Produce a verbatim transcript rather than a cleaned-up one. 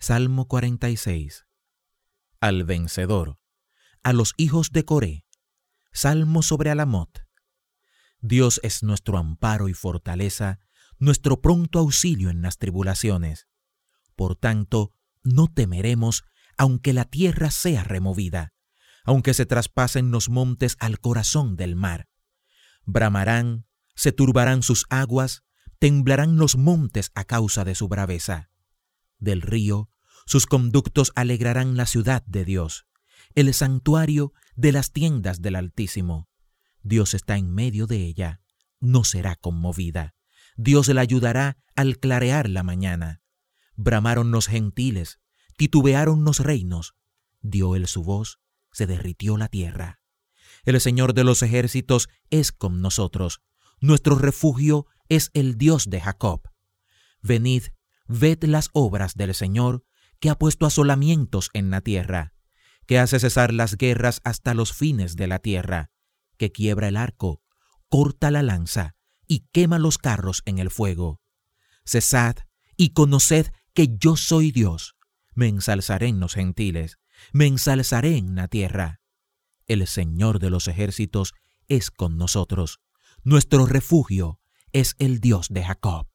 Salmo cuarenta y seis. Al vencedor, a los hijos de Coré. Salmo sobre Alamot. Dios es nuestro amparo y fortaleza, nuestro pronto auxilio en las tribulaciones. Por tanto, no temeremos, aunque la tierra sea removida, aunque se traspasen los montes al corazón del mar. Bramarán, se turbarán sus aguas, temblarán los montes a causa de su braveza. Del río, sus conductos alegrarán la ciudad de Dios, el santuario de las tiendas del Altísimo. Dios está en medio de ella, no será conmovida. Dios la ayudará al clarear la mañana. Bramaron los gentiles, titubearon los reinos. Dio él su voz, se derritió la tierra. El Señor de los ejércitos es con nosotros. Nuestro refugio es el Dios de Jacob. Venid, ved las obras del Señor, que ha puesto asolamientos en la tierra, que hace cesar las guerras hasta los fines de la tierra, que quiebra el arco, corta la lanza y quema los carros en el fuego. Cesad y conoced que yo soy Dios. Me ensalzaré en los gentiles, me ensalzaré en la tierra. El Señor de los ejércitos es con nosotros. Nuestro refugio es el Dios de Jacob.